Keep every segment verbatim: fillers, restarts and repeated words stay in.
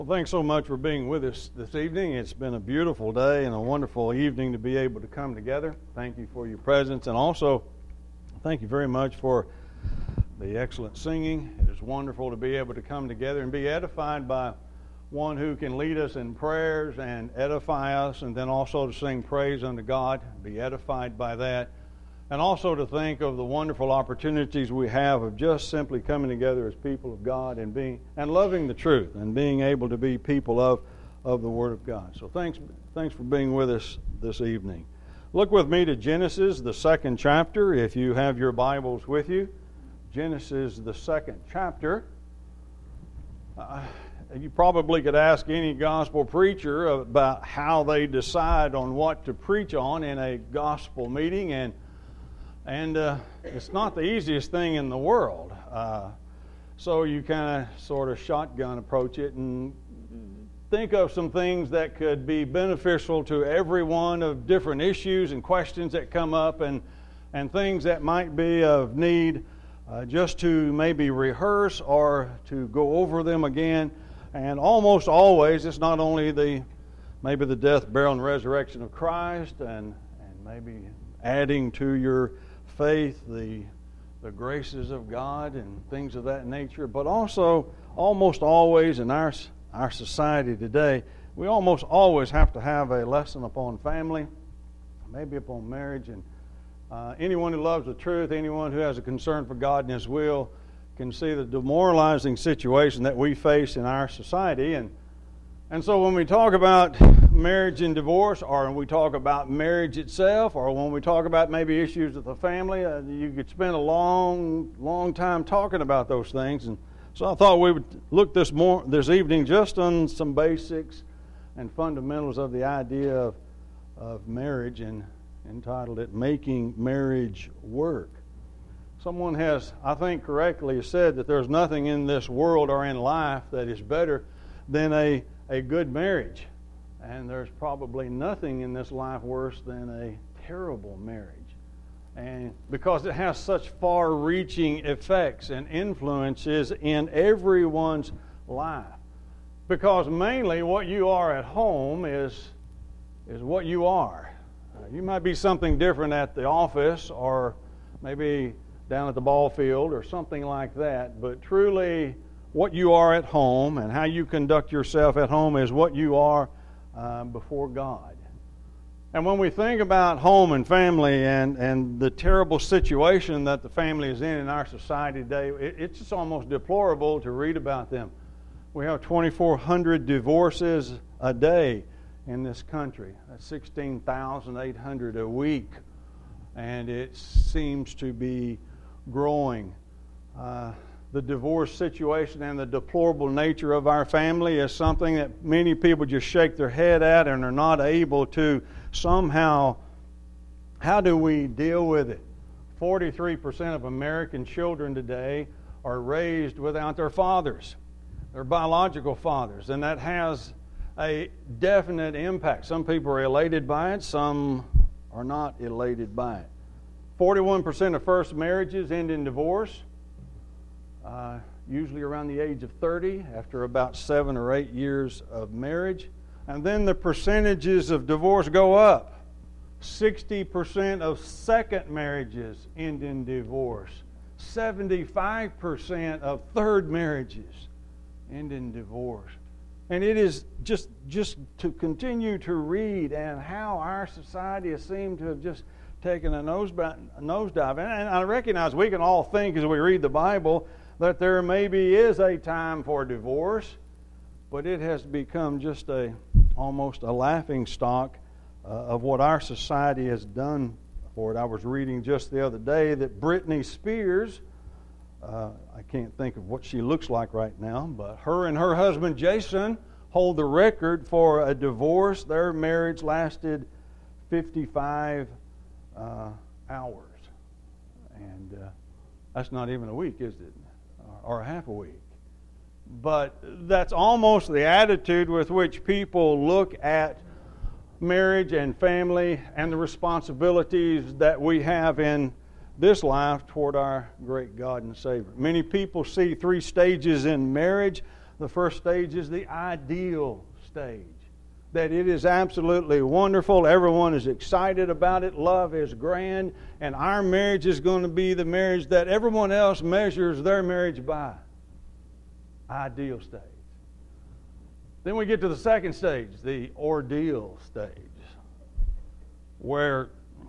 Well, thanks so much for being with us this evening. It's been a beautiful day and a wonderful evening to be able to come together. Thank you for your presence, and also thank you very much for the excellent singing. It is wonderful to be able to come together and be edified by one who can lead us in prayers and edify us, and then also to sing praise unto God, be edified by that. And also to think of the wonderful opportunities we have of just simply coming together as people of God and being and loving the truth and being able to be people of, of the Word of God. So thanks thanks for being with us this evening. Look with me to Genesis, the second chapter, if you have your Bibles with you. Genesis, the second chapter. Uh, you probably could ask any gospel preacher about how they decide on what to preach on in a gospel meeting, and And uh, it's not the easiest thing in the world. Uh, so you kind of sort of shotgun approach it and think of some things that could be beneficial to everyone, of different issues and questions that come up, and, and things that might be of need uh, just to maybe rehearse or to go over them again. And almost always it's not only the maybe the death, burial, and resurrection of Christ, and, and maybe adding to your faith, the the graces of God and things of that nature, but also almost always in our our society today, we almost always have to have a lesson upon family, maybe upon marriage, and uh, anyone who loves the truth, anyone who has a concern for God and His will, can see the demoralizing situation that we face in our society. And And so when we talk about marriage and divorce, or when we talk about marriage itself, or when we talk about maybe issues with the family, uh, you could spend a long, long time talking about those things. And so I thought we would look this more this evening just on some basics and fundamentals of the idea of, of marriage, and entitled it "Making Marriage Work." Someone has, I think correctly, said that there's nothing in this world or in life that is better than a a good marriage, and there's probably nothing in this life worse than a terrible marriage, and because it has such far-reaching effects and influences in everyone's life. Because mainly what you are at home is is what you are. Uh, you might be something different at the office, or maybe down at the ball field or something like that, but truly what you are at home and how you conduct yourself at home is what you are uh, before God. And when we think about home and family and, and the terrible situation that the family is in in our society today, it, it's just almost deplorable to read about them. We have twenty-four hundred divorces a day in this country. That's sixteen thousand eight hundred a week. And it seems to be growing. Uh, The divorce situation and the deplorable nature of our family is something that many people just shake their head at and are not able to somehow, how do we deal with it? forty-three percent of American children today are raised without their fathers, their biological fathers, and that has a definite impact. Some people are elated by it, some are not elated by it. forty-one percent of first marriages end in divorce. Uh, usually around the age of thirty, after about seven or eight years of marriage. And then the percentages of divorce go up. sixty percent of second marriages end in divorce. seventy-five percent of third marriages end in divorce. And it is just, just to continue to read and how our society has seemed to have just taken a nosedive. And I recognize we can all think as we read the Bible that there maybe is a time for divorce, but it has become just a almost a laughing stock uh, of what our society has done for it. I was reading just the other day that Britney Spears, uh, I can't think of what she looks like right now, but her and her husband Jason hold the record for a divorce. Their marriage lasted fifty-five uh, hours, and uh, that's not even a week, is it? Or half a week. But that's almost the attitude with which people look at marriage and family and the responsibilities that we have in this life toward our great God and Savior. Many people see three stages in marriage. the first stage is the ideal stage. That it is absolutely wonderful. Everyone is excited about it. Love is grand. And our marriage is going to be the marriage that everyone else measures their marriage by. Ideal stage. Then we get to the second stage, the ordeal stage, where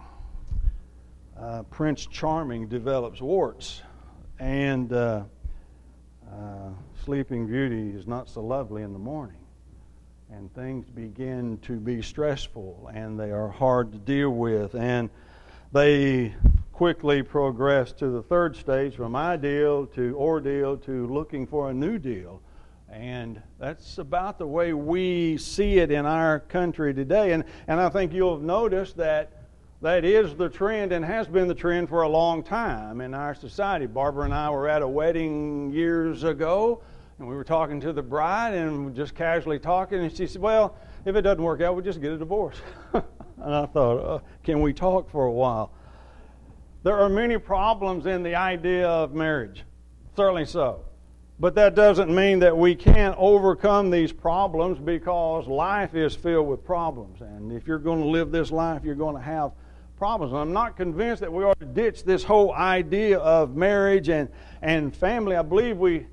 uh, Prince Charming develops warts and uh, uh, Sleeping Beauty is not so lovely in the morning. And things begin to be stressful, and they are hard to deal with. And they quickly progress to the third stage, from ideal to ordeal to looking for a new deal. And that's about the way we see it in our country today. And, and I think you'll have noticed that that is the trend and has been the trend for a long time in our society. Barbara and I were at a wedding years ago, and we were talking to the bride and just casually talking, and she said, well, if it doesn't work out, we'll just get a divorce. And I thought, uh, can we talk for a while? There are many problems in the idea of marriage, certainly so. But that doesn't mean that we can't overcome these problems, because life is filled with problems. And if you're going to live this life, you're going to have problems. And I'm not convinced that we ought to ditch this whole idea of marriage and, and family. I believe we...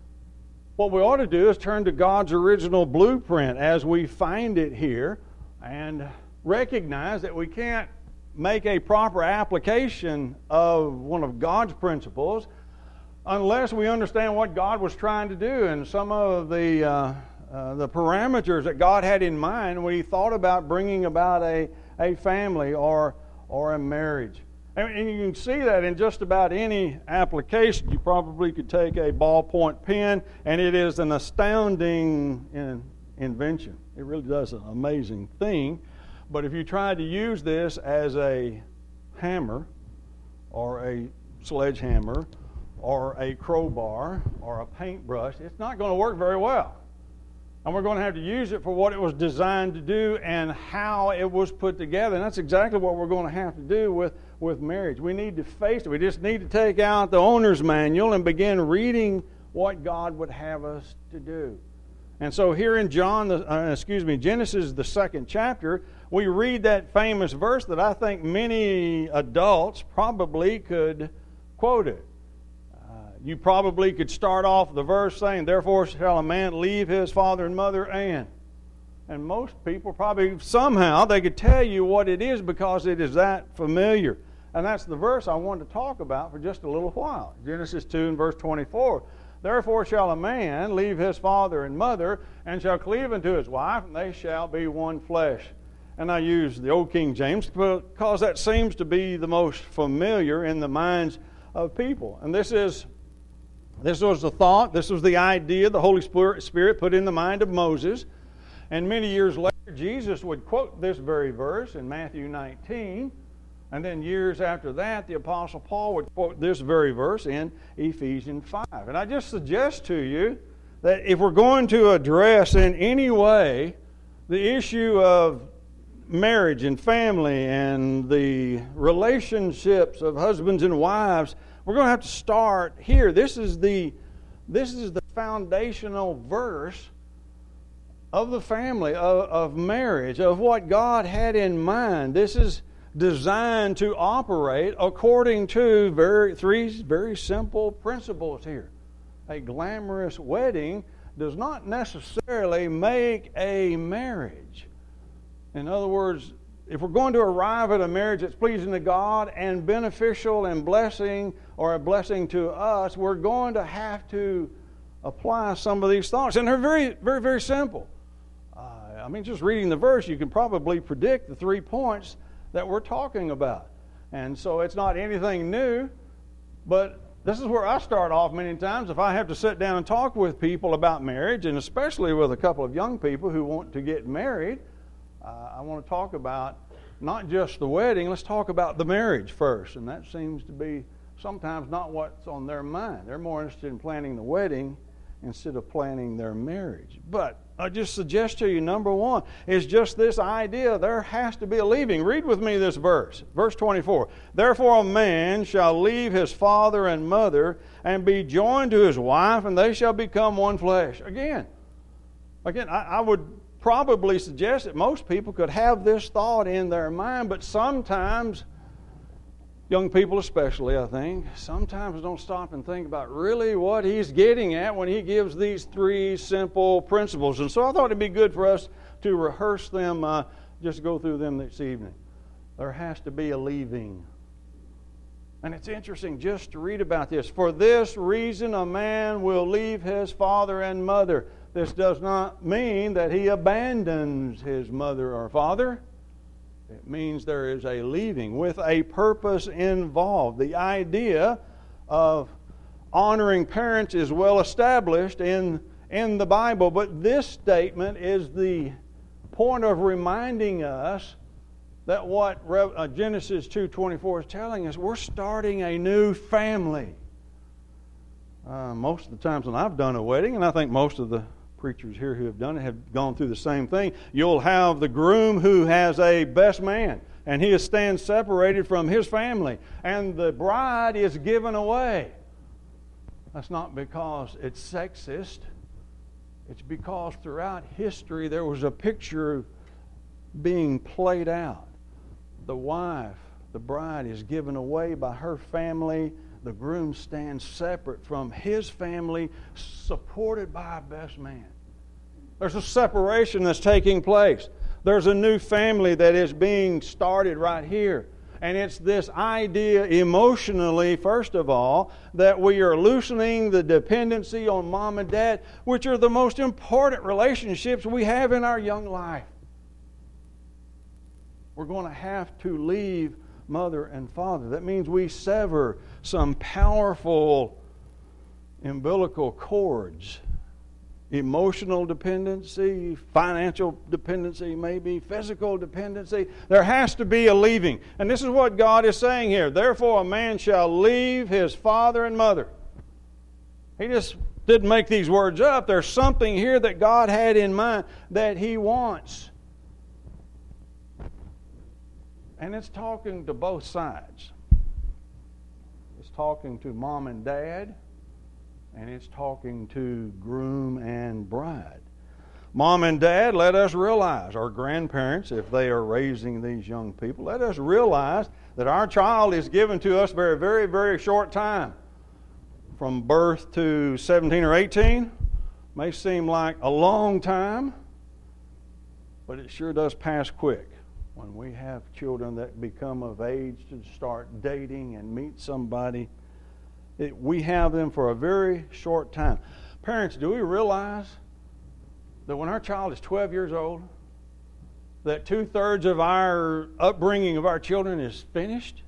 What we ought to do is turn to God's original blueprint as we find it here and recognize that we can't make a proper application of one of God's principles unless we understand what God was trying to do and some of the uh, uh, the parameters that God had in mind when He thought about bringing about a, a family or, or a marriage. And you can see that in just about any application. You probably could take a ballpoint pen, and it is an astounding in, invention. It really does an amazing thing. But if you try to use this as a hammer or a sledgehammer or a crowbar or a paintbrush, it's not going to work very well. And we're going to have to use it for what it was designed to do and how it was put together. And that's exactly what we're going to have to do with, with marriage. We need to face it. We just need to take out the owner's manual and begin reading what God would have us to do. And so here in John, the, uh, excuse me, Genesis, the second chapter, we read that famous verse that I think many adults probably could quote it. You probably could start off the verse saying, therefore shall a man leave his father and mother and. And most people probably somehow they could tell you what it is because it is that familiar. And that's the verse I wanted to talk about for just a little while. Genesis two and verse twenty-four. Therefore shall a man leave his father and mother and shall cleave unto his wife, and they shall be one flesh. And I use the Old King James because that seems to be the most familiar in the minds of people. And this is This was the thought, this was the idea the Holy Spirit put in the mind of Moses. And many years later, Jesus would quote this very verse in Matthew nineteen. And then years after that, the Apostle Paul would quote this very verse in Ephesians five. And I just suggest to you that if we're going to address in any way the issue of marriage and family and the relationships of husbands and wives, we're going to have to start here. This is the this is the foundational verse of the family, of, of marriage, of what God had in mind. This is designed to operate according to very three very simple principles here. A glamorous wedding does not necessarily make a marriage. In other words, if we're going to arrive at a marriage that's pleasing to God and beneficial and blessing or a blessing to us, we're going to have to apply some of these thoughts. And they're very, very, very simple. Uh, I mean, just reading the verse, you can probably predict the three points that we're talking about. And so it's not anything new, but this is where I start off many times. If I have to sit down and talk with people about marriage, and especially with a couple of young people who want to get married, Uh, I want to talk about not just the wedding, let's talk about the marriage first. And that seems to be sometimes not what's on their mind. They're more interested in planning the wedding instead of planning their marriage. But I just suggest to you, number one, is just this idea there has to be a leaving. Read with me this verse, verse twenty-four. Therefore a man shall leave his father and mother and be joined to his wife, and they shall become one flesh. Again, again, I, I would probably suggest that most people could have this thought in their mind, but sometimes, young people especially, I think, sometimes don't stop and think about really what he's getting at when he gives these three simple principles. And so I thought it'd be good for us to rehearse them, uh, just go through them this evening. There has to be a leaving. And it's interesting just to read about this. For this reason a man will leave his father and mother. This does not mean that he abandons his mother or father. It means there is a leaving with a purpose involved. The idea of honoring parents is well established in, in the Bible, but this statement is the point of reminding us that what uh, Genesis two twenty-four is telling us, we're starting a new family. Uh, most of the times when I've done a wedding, and I think most of the preachers here who have done it have gone through the same thing. You'll have the groom who has a best man, and he stands separated from his family, and the bride is given away. That's not because it's sexist. It's because throughout history there was a picture being played out. The wife, the bride, is given away by her family. The groom stands separate from his family, supported by a best man. There's a separation that's taking place. There's a new family that is being started right here. And it's this idea emotionally, first of all, that we are loosening the dependency on mom and dad, which are the most important relationships we have in our young life. We're going to have to leave mother and father. That means we sever some powerful umbilical cords. Emotional dependency, financial dependency, maybe physical dependency. There has to be a leaving. And this is what God is saying here. Therefore a man shall leave his father and mother. He just didn't make these words up. There's something here that God had in mind that He wants. And it's talking to both sides. It's talking to mom and dad, and it's talking to groom and bride. Mom and dad, let us realize, or grandparents, if they are raising these young people, let us realize that our child is given to us for a very, very short time. From birth to seventeen or eighteen may seem like a long time, but it sure does pass quick. When we have children that become of age to start dating and meet somebody, it, we have them for a very short time. Parents, do we realize that when our child is twelve years old, that two-thirds of our upbringing of our children is finished?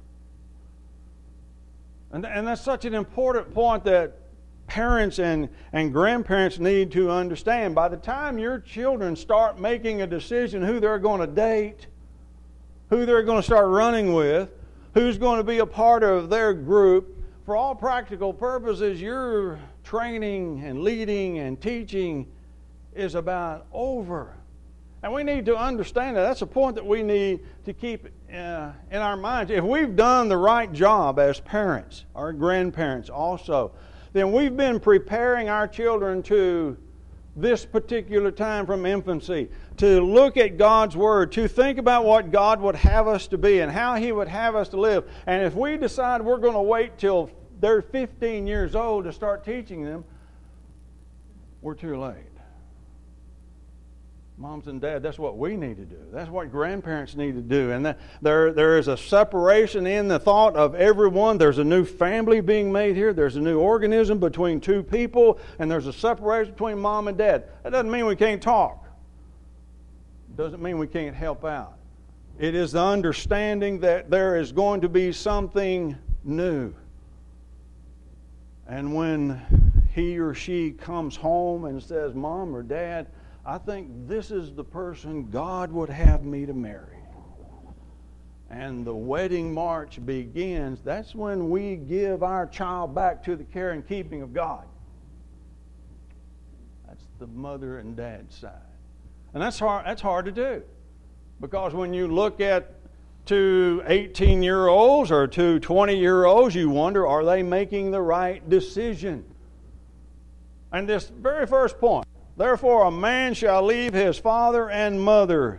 And, and that's such an important point that parents and, and grandparents need to understand. By the time your children start making a decision who they're going to date, who they're going to start running with, who's going to be a part of their group, for all practical purposes, your training and leading and teaching is about over. And we need to understand that. That's a point that we need to keep uh, in our minds. If we've done the right job as parents, or grandparents also, then we've been preparing our children to this particular time from infancy, to look at God's Word, to think about what God would have us to be and how He would have us to live. And if we decide we're going to wait till they're fifteen years old to start teaching them, we're too late. Moms and dads, that's what we need to do. That's what grandparents need to do. And that there, there is a separation in the thought of everyone. There's a new family being made here. There's a new organism between two people. And there's a separation between mom and dad. That doesn't mean we can't talk. It doesn't mean we can't help out. It is the understanding that there is going to be something new. And when he or she comes home and says, Mom or Dad, I think this is the person God would have me to marry, and the wedding march begins, that's when we give our child back to the care and keeping of God. That's, the mother and dad's side. And that's hard, that's hard to do. Because when you look at two eighteen-year-olds or two twenty-year-olds, you wonder, are they making the right decision? And this very first point, therefore a man shall leave his father and mother.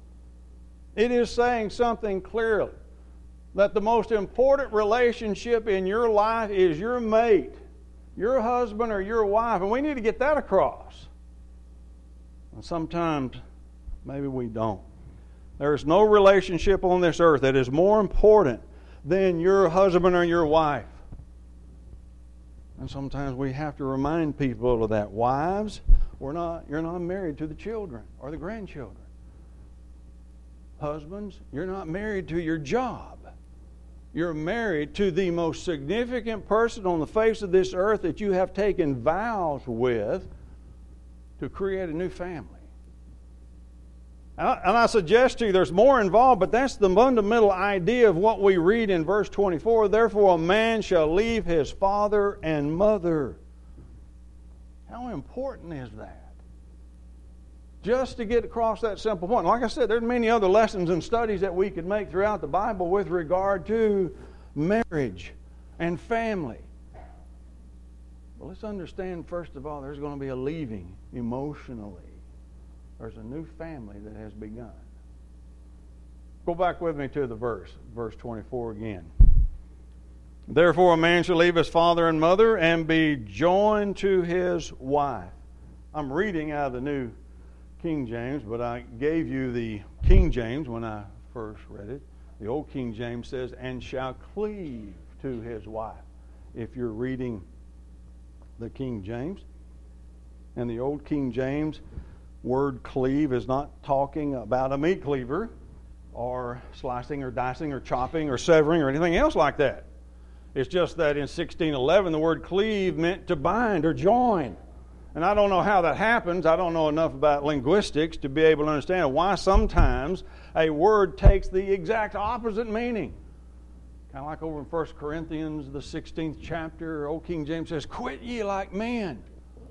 It is saying something clearly, that the most important relationship in your life is your mate, your husband or your wife, and we need to get that across. And sometimes maybe we don't. There is no relationship on this earth that is more important than your husband or your wife. And sometimes we have to remind people of that. Wives, we're not, you're not married to the children or the grandchildren. Husbands, you're not married to your job. You're married to the most significant person on the face of this earth that you have taken vows with to create a new family. And I, and I suggest to you there's more involved, but that's the fundamental idea of what we read in verse twenty-four. Therefore a man shall leave his father and mother. How important is that? Just to get across that simple point. Like I said, there's many other lessons and studies that we could make throughout the Bible with regard to marriage and family. But let's understand, first of all, there's going to be a leaving emotionally. There's a new family that has begun. Go back with me to the verse, verse twenty-four again. Therefore a man shall leave his father and mother and be joined to his wife. I'm reading out of the New King James, but I gave you the King James when I first read it. The old King James says, and shall cleave to his wife. If you're reading the King James. And the old King James word cleave is not talking about a meat cleaver or slicing or dicing or chopping or severing or anything else like that. It's just that in sixteen eleven the word cleave meant to bind or join. And I don't know how that happens. I don't know enough about linguistics to be able to understand why sometimes a word takes the exact opposite meaning. Kind of like over in First Corinthians, the sixteenth chapter, Old King James says, quit ye like men.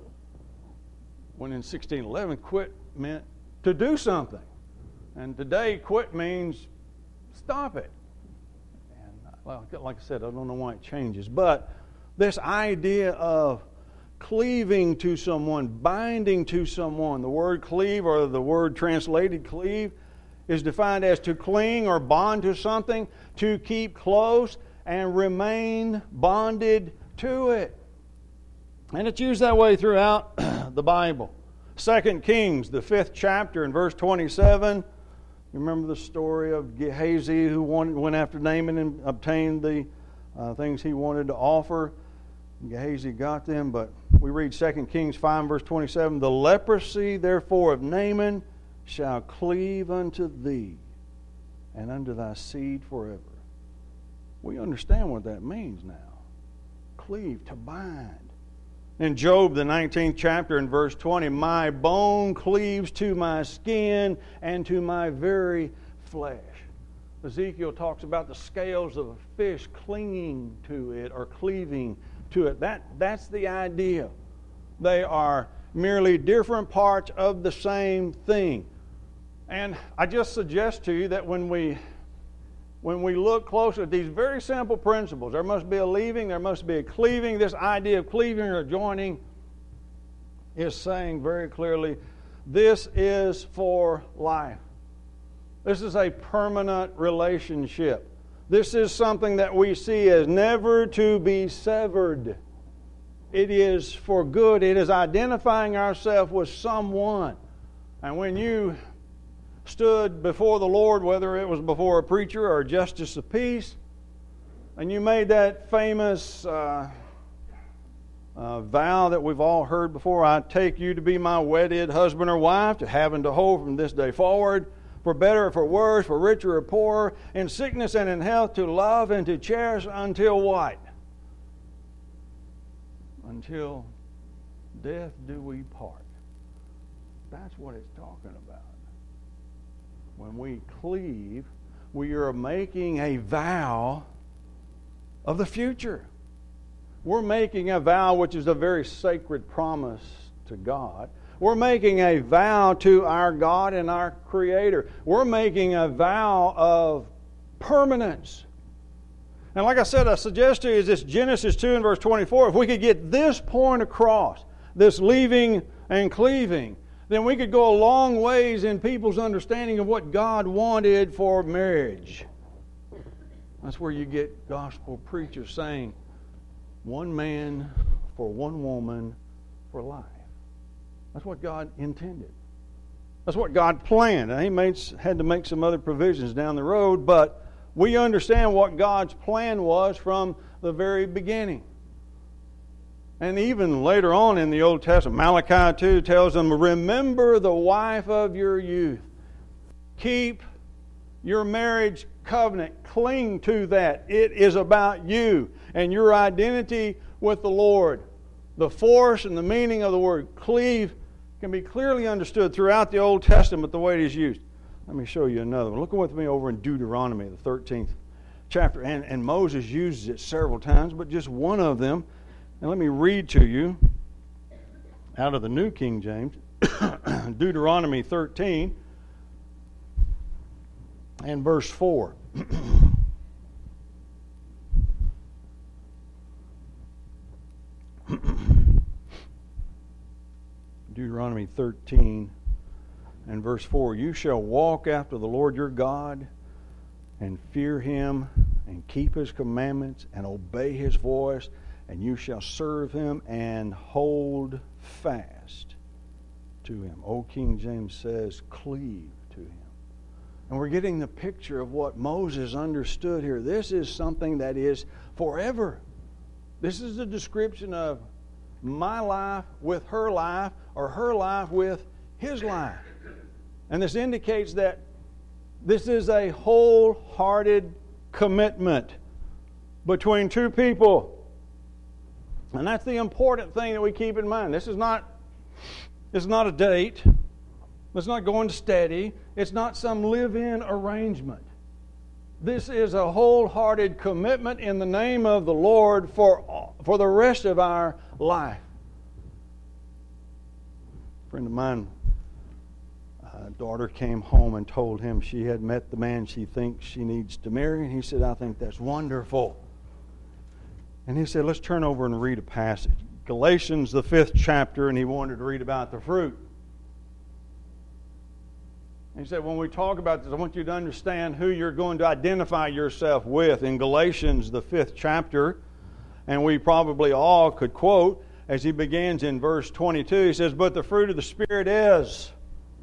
When in sixteen eleven, quit meant to do something. And today, quit means stop it. And well, like I said, I don't know why it changes. But this idea of cleaving to someone, binding to someone. The word cleave, or the word translated cleave, is defined as to cling or bond to something, to keep close and remain bonded to it. And it's used that way throughout the Bible. Second Kings, the fifth chapter, in verse twenty-seven. You remember the story of Gehazi who wanted, went after Naaman and obtained the uh, things he wanted to offer. Gehazi got them, but we read Second Kings five, verse twenty-seven. The leprosy, therefore, of Naaman shall cleave unto thee, and unto thy seed forever. We understand what that means now. Cleave, to bind. In Job, the nineteenth chapter, in verse twenty, my bone cleaves to my skin and to my very flesh. Ezekiel talks about the scales of a fish clinging to it or cleaving to it. That, that's the idea. They are merely different parts of the same thing. And I just suggest to you that when we when we look closer at these very simple principles, there must be a leaving, there must be a cleaving. This idea of cleaving or joining is saying very clearly, this is for life. This is a permanent relationship. This is something that we see as never to be severed. It is for good. It is identifying ourselves with someone. And when you stood before the Lord, whether it was before a preacher or a justice of peace, and you made that famous uh, uh, vow that we've all heard before, I take you to be my wedded husband or wife, to have and to hold from this day forward, for better or for worse, for richer or poorer, in sickness and in health, to love and to cherish until what? Until death do we part. That's what it's talking about. When we cleave, we are making a vow of the future. We're making a vow which is a very sacred promise to God. We're making a vow to our God and our Creator. We're making a vow of permanence. And like I said, I suggest to you is this Genesis two and verse twenty-four. If we could get this point across, this leaving and cleaving, then we could go a long ways in people's understanding of what God wanted for marriage. That's where you get gospel preachers saying, one man for one woman for life. That's what God intended. That's what God planned. And He made, had to make some other provisions down the road, but we understand what God's plan was from the very beginning. And even later on in the Old Testament, Malachi two tells them, remember the wife of your youth. Keep your marriage covenant. Cling to that. It is about you and your identity with the Lord. The force and the meaning of the word cleave can be clearly understood throughout the Old Testament the way it is used. Let me show you another one. Look with me over in Deuteronomy, the thirteenth chapter. And, and Moses uses it several times, but just one of them. And let me read to you out of the New King James, Deuteronomy thirteen and verse four. Deuteronomy thirteen and verse four. You shall walk after the Lord your God and fear Him and keep His commandments and obey His voice, and you shall serve Him and hold fast to Him. Old King James says, cleave to Him. And we're getting the picture of what Moses understood here. This is something that is forever. This is a description of my life with her life, or her life with his life. And this indicates that this is a wholehearted commitment between two people. And that's the important thing that we keep in mind. This is not, this is not a date. It's not going steady. It's not some live-in arrangement. This is a wholehearted commitment in the name of the Lord for, for the rest of our life. A friend of mine, a daughter came home and told him she had met the man she thinks she needs to marry. And he said, I think that's wonderful. And he said, let's turn over and read a passage. Galatians, the fifth chapter, and he wanted to read about the fruit. He said, when we talk about this, I want you to understand who you're going to identify yourself with. In Galatians, the fifth chapter, and we probably all could quote, as he begins in verse twenty-two, he says, but the fruit of the Spirit is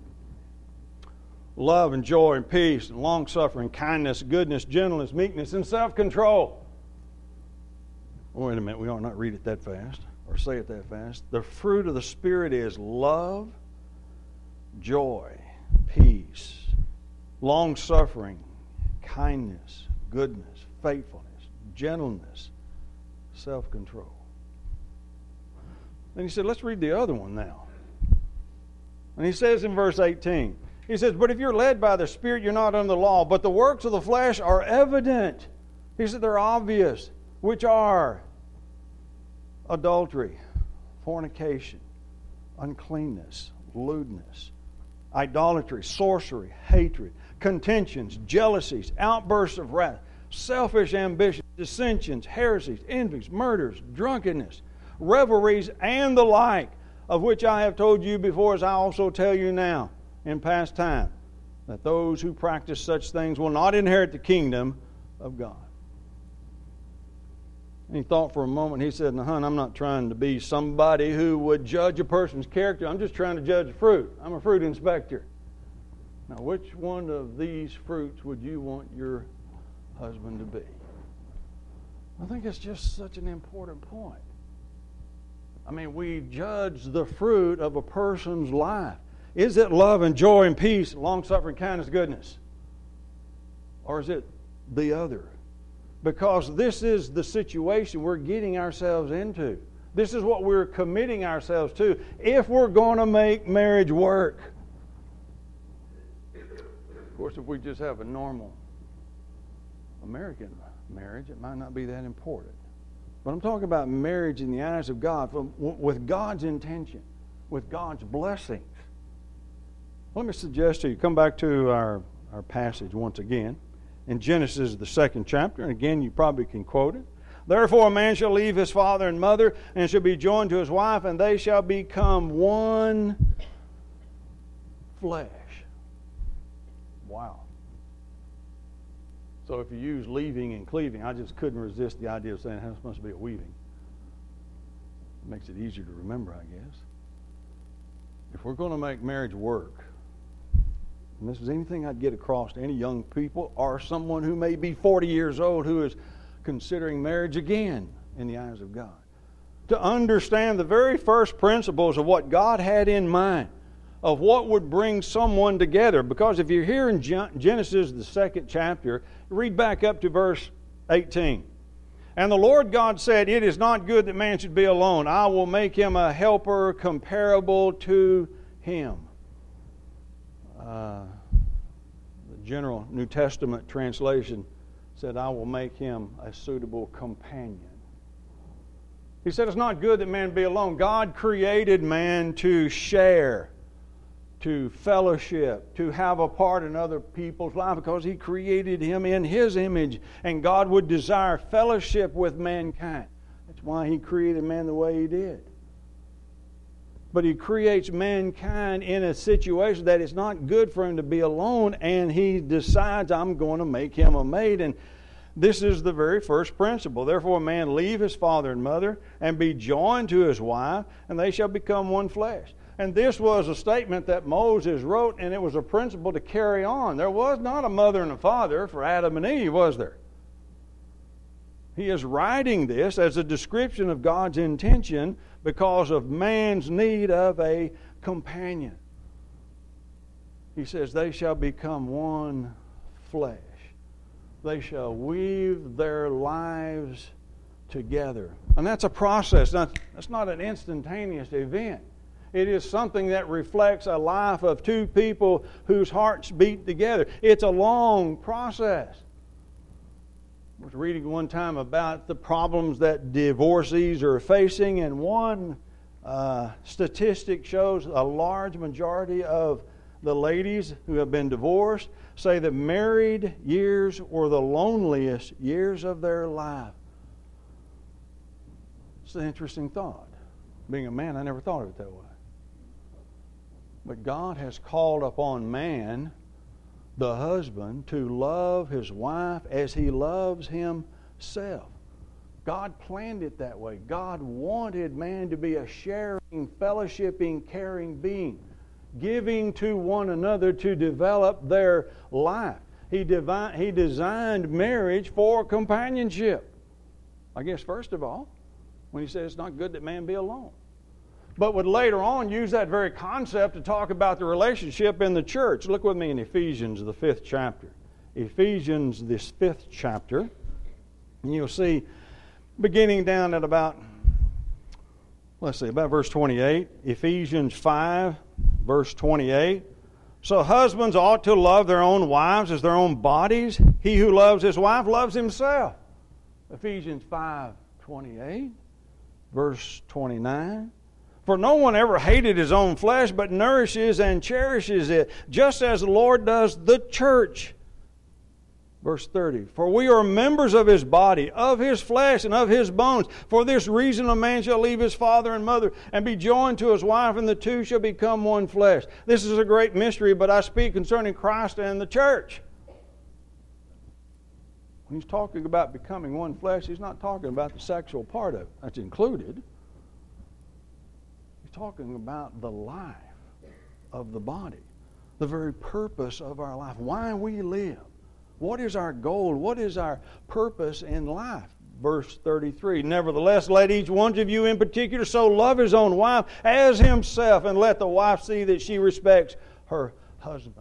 love and joy and peace and long-suffering, kindness, goodness, gentleness, meekness, and self-control. Wait a minute, we ought not read it that fast or say it that fast. The fruit of the Spirit is love, joy, peace, long-suffering, kindness, goodness, faithfulness, gentleness, self-control. Then he said, let's read the other one now. And he says in verse eighteen, he says, but if you're led by the Spirit, you're not under the law, but the works of the flesh are evident. He said they're obvious, which are adultery, fornication, uncleanness, lewdness, idolatry, sorcery, hatred, contentions, jealousies, outbursts of wrath, selfish ambition, dissensions, heresies, envies, murders, drunkenness, revelries, and the like, of which I have told you before, as I also tell you now in past time, that those who practice such things will not inherit the kingdom of God. And he thought for a moment. He said, now, hon, I'm not trying to be somebody who would judge a person's character. I'm just trying to judge the fruit. I'm a fruit inspector. Now, which one of these fruits would you want your husband to be? I think it's just such an important point. I mean, we judge the fruit of a person's life. Is it love and joy and peace, long-suffering, kindness, goodness? Or is it the other? Because this is the situation we're getting ourselves into. This is what we're committing ourselves to if we're going to make marriage work. Of course, if we just have a normal American marriage, it might not be that important. But I'm talking about marriage in the eyes of God, from, with God's intention. with God's blessings. Let me suggest to you, come back to our, our passage once again. In Genesis, the second chapter, and again, you probably can quote it. Therefore a man shall leave his father and mother, and shall be joined to his wife, and they shall become one flesh. Wow. So if you use leaving and cleaving, I just couldn't resist the idea of saying this must be a weaving. It makes it easier to remember, I guess. If we're going to make marriage work, and this is anything I'd get across to any young people or someone who may be forty years old who is considering marriage again in the eyes of God, to understand the very first principles of what God had in mind, of what would bring someone together. Because if you're here in Genesis, the second chapter, read back up to verse eighteen. And the Lord God said, it is not good that man should be alone. I will make him a helper comparable to him. Uh, the General New Testament translation said, I will make him a suitable companion. He said it's not good that man be alone. God created man to share, to fellowship, to have a part in other people's life because He created him in His image, and God would desire fellowship with mankind. That's why He created man the way He did. But He creates mankind in a situation that it's not good for him to be alone, and He decides, I'm going to make him a mate. And this is the very first principle. Therefore a man leave his father and mother and be joined to his wife, and they shall become one flesh. And this was a statement that Moses wrote, and it was a principle to carry on. There was not a mother and a father for Adam and Eve, was there? He is writing this as a description of God's intention because of man's need of a companion. He says, they shall become one flesh. They shall weave their lives together. And that's a process. Now, that's not an instantaneous event. It is something that reflects a life of two people whose hearts beat together. It's a long process. I was reading one time about the problems that divorcees are facing, and one uh, statistic shows a large majority of the ladies who have been divorced say that married years were the loneliest years of their life. It's an interesting thought. Being a man, I never thought of it that way. But God has called upon man, the husband, to love his wife as he loves himself. God planned it that way. God wanted man to be a sharing, fellowshipping, caring being, giving to one another to develop their life. He, devi- he designed marriage for companionship. I guess, first of all, when He said it's not good that man be alone. But would later on use that very concept to talk about the relationship in the church. Look with me in Ephesians, the fifth chapter. Ephesians, this fifth chapter. And you'll see, beginning down at about, let's see, about verse twenty-eight. Ephesians five, verse twenty-eight. So husbands ought to love their own wives as their own bodies. He who loves his wife loves himself. Ephesians five, twenty-eight, verse twenty-nine. For no one ever hated his own flesh, but nourishes and cherishes it, just as the Lord does the church. Verse thirty. For we are members of His body, of His flesh, and of His bones. For this reason a man shall leave his father and mother, and be joined to his wife, and the two shall become one flesh. This is a great mystery, but I speak concerning Christ and the church. When He's talking about becoming one flesh, He's not talking about the sexual part of it. That's included. Talking about the life of the body, the very purpose of our life, why we live, what is our goal, what is our purpose in life. Verse thirty-three, nevertheless, let each one of you in particular so love his own wife as himself, and let the wife see that she respects her husband.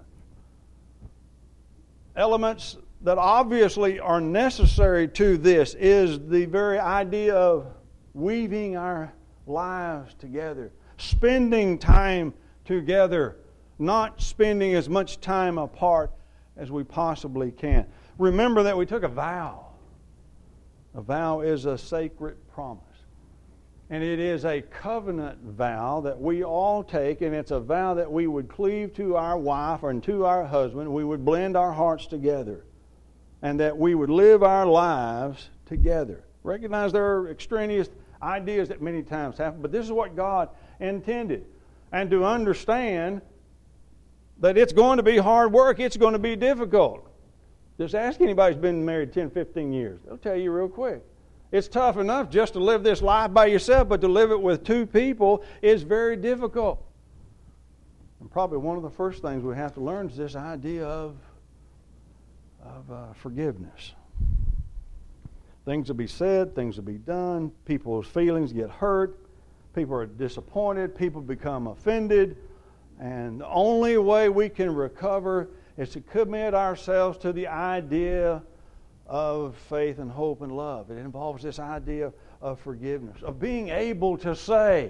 Elements that obviously are necessary to this is the very idea of weaving our lives together, spending time together, not spending as much time apart as we possibly can. Remember that we took a vow. A vow is a sacred promise. And it is a covenant vow that we all take, and it's a vow that we would cleave to our wife and to our husband. We would blend our hearts together, and that we would live our lives together. Recognize there are extraneous ideas that many times happen, but this is what God intended. And to understand that it's going to be hard work, it's going to be difficult. Just ask anybody who's been married ten, fifteen years. They'll tell you real quick. It's tough enough just to live this life by yourself, but to live it with two people is very difficult. And probably one of the first things we have to learn is this idea of, of uh, forgiveness. Things will be said, things will be done, people's feelings get hurt, people are disappointed, people become offended, and the only way we can recover is to commit ourselves to the idea of faith and hope and love. It involves this idea of forgiveness, of being able to say,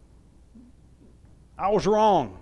I was wrong,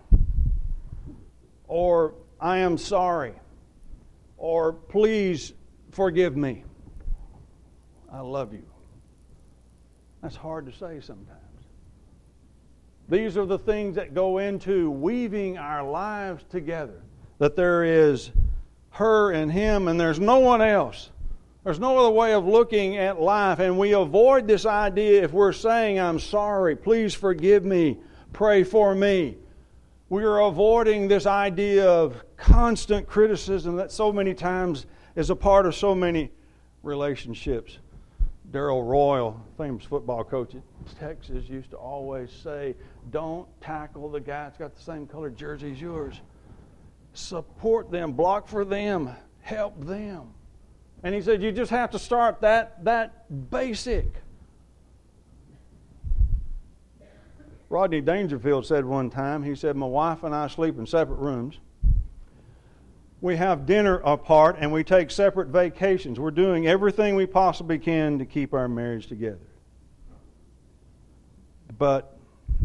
or I am sorry, or please forgive me. I love you. That's hard to say sometimes. These are the things that go into weaving our lives together. That there is her and him and there's no one else. There's no other way of looking at life. And we avoid this idea if we're saying, I'm sorry, please forgive me, pray for me. We are avoiding this idea of constant criticism that so many times is a part of so many relationships. Darrell Royal, famous football coach at Texas, used to always say, don't tackle the guy that's got the same colored jersey as yours. Support them, block for them, help them. And he said, you just have to start that, that basic. Rodney Dangerfield said one time, he said, my wife and I sleep in separate rooms. We have dinner apart and we take separate vacations. We're doing everything we possibly can to keep our marriage together. But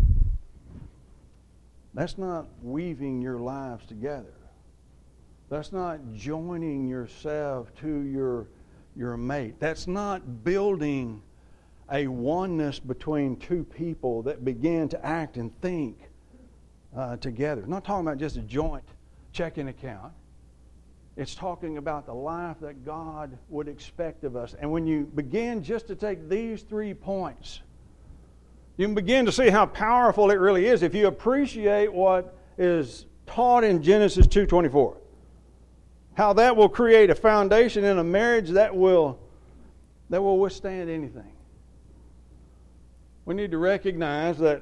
that's not weaving your lives together. That's not joining yourself to your, your mate. That's not building a oneness between two people that begin to act and think uh, together. I'm not talking about just a joint checking account. It's talking about the life that God would expect of us. And when you begin just to take these three points, you can begin to see how powerful it really is if you appreciate what is taught in Genesis two twenty-four. How that will create a foundation in a marriage that will, that will withstand anything. We need to recognize that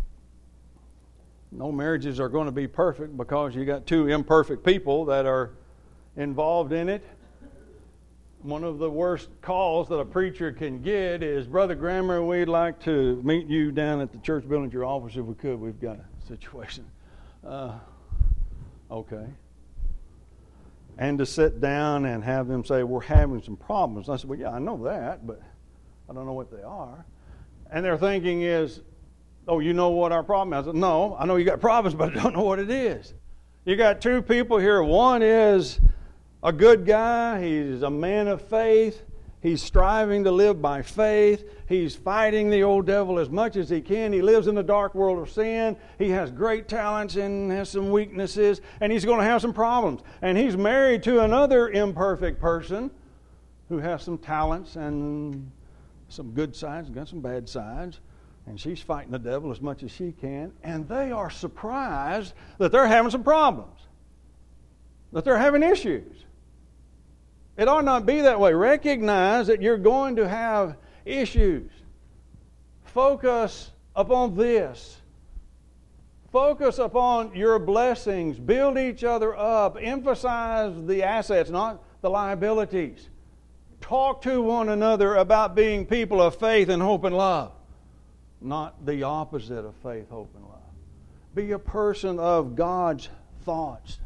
no marriages are going to be perfect because you got two imperfect people that are involved in it. One of the worst calls that a preacher can get is, Brother Grammer, we'd like to meet you down at the church building at your office if we could. We've got a situation. Uh, okay. And to sit down and have them say, we're having some problems. I said, well, yeah, I know that, but I don't know what they are. And their thinking is, oh, you know what our problem is? I said, no, I know you got problems, but I don't know what it is. You got two people here. One is a good guy. He's a man of faith. He's striving to live by faith. He's fighting the old devil as much as he can. He lives in the dark world of sin. He has great talents and has some weaknesses, and he's going to have some problems. And he's married to another imperfect person who has some talents and some good sides and got some bad sides. And she's fighting the devil as much as she can. And they are surprised that they're having some problems, that they're having issues. It ought not be that way. Recognize that you're going to have issues. Focus upon this. Focus upon your blessings. Build each other up. Emphasize the assets, not the liabilities. Talk to one another about being people of faith and hope and love, not the opposite of faith, hope, and love. Be a person of God's thoughts.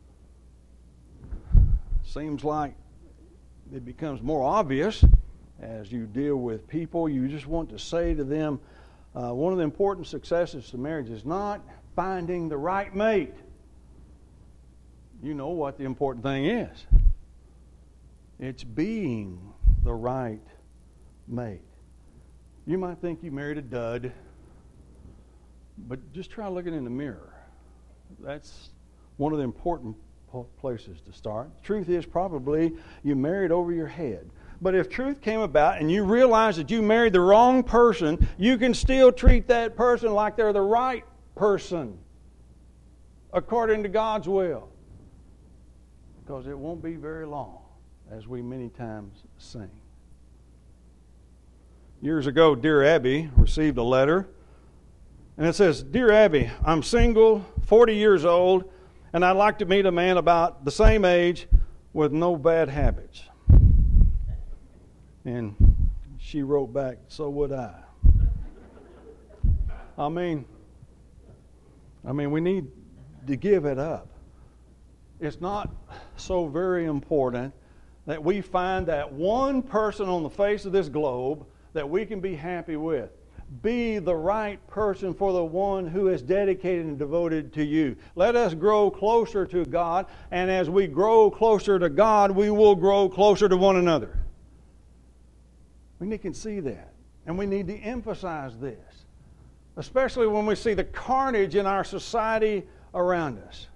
Seems like it becomes more obvious as you deal with people. You just want to say to them, uh, one of the important successes to marriage is not finding the right mate. You know what the important thing is. It's being the right mate. You might think you married a dud, but just try looking in the mirror. That's one of the important places to start. The truth is probably you married over your head. But if truth came about and you realize that you married the wrong person, you can still treat that person like they're the right person according to God's will. Because it won't be very long, as we many times sing. Years ago, Dear Abby received a letter, and it says, Dear Abby, I'm single, forty years old, and I'd like to meet a man about the same age with no bad habits. And she wrote back, so would I. I mean, I mean, we need to give it up. It's not so very important that we find that one person on the face of this globe that we can be happy with. Be the right person for the one who is dedicated and devoted to you. Let us grow closer to God, and as we grow closer to God, we will grow closer to one another. We need to see that, and we need to emphasize this, especially when we see the carnage in our society around us.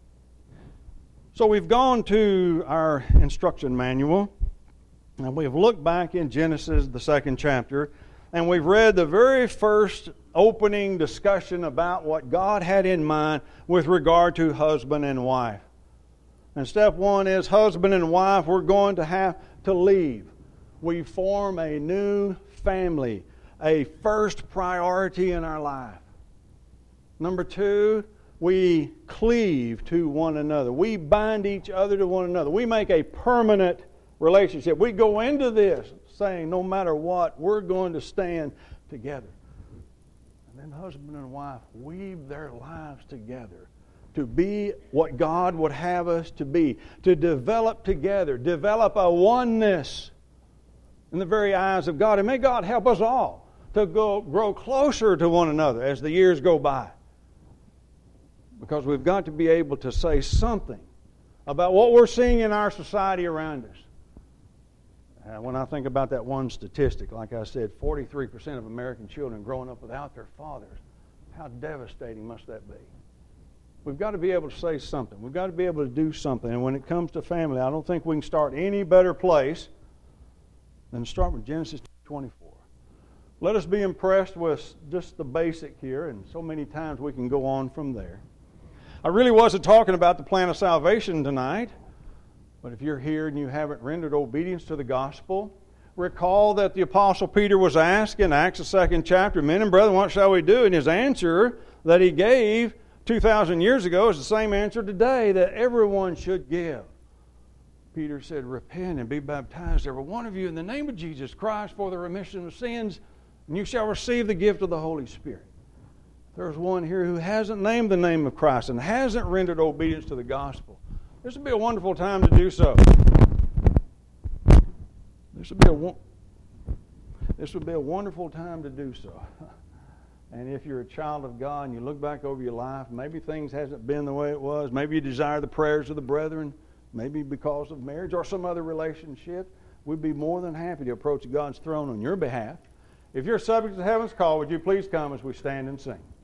So we've gone to our instruction manual, and we've looked back in Genesis, the second chapter, and we've read the very first opening discussion about what God had in mind with regard to husband and wife. And step one is husband and wife, we're going to have to leave. We form a new family, a first priority in our life. Number two, we cleave to one another. We bind each other to one another. We make a permanent relationship. We go into this saying, no matter what, we're going to stand together. And then husband and wife weave their lives together to be what God would have us to be, to develop together, develop a oneness in the very eyes of God. And may God help us all to go, grow closer to one another as the years go by. Because we've got to be able to say something about what we're seeing in our society around us. Uh, when I think about that one statistic, like I said, forty-three percent of American children growing up without their fathers, how devastating must that be? We've got to be able to say something. We've got to be able to do something. And when it comes to family, I don't think we can start any better place than to start with Genesis twenty-four. Let us be impressed with just the basic here, and so many times we can go on from there. I really wasn't talking about the plan of salvation tonight. But if you're here and you haven't rendered obedience to the gospel, recall that the Apostle Peter was asked in Acts the second chapter, men and brethren, what shall we do? And his answer that he gave two thousand years ago is the same answer today that everyone should give. Peter said, repent and be baptized, every one of you, in the name of Jesus Christ for the remission of sins, and you shall receive the gift of the Holy Spirit. There's one here who hasn't named the name of Christ and hasn't rendered obedience to the gospel. This would be a wonderful time to do so. This would be a this would be a wonderful time to do so. And if you're a child of God and you look back over your life, maybe things hasn't been the way it was. Maybe you desire the prayers of the brethren, maybe because of marriage or some other relationship. We'd be more than happy to approach God's throne on your behalf. If you're subject to heaven's call, would you please come as we stand and sing?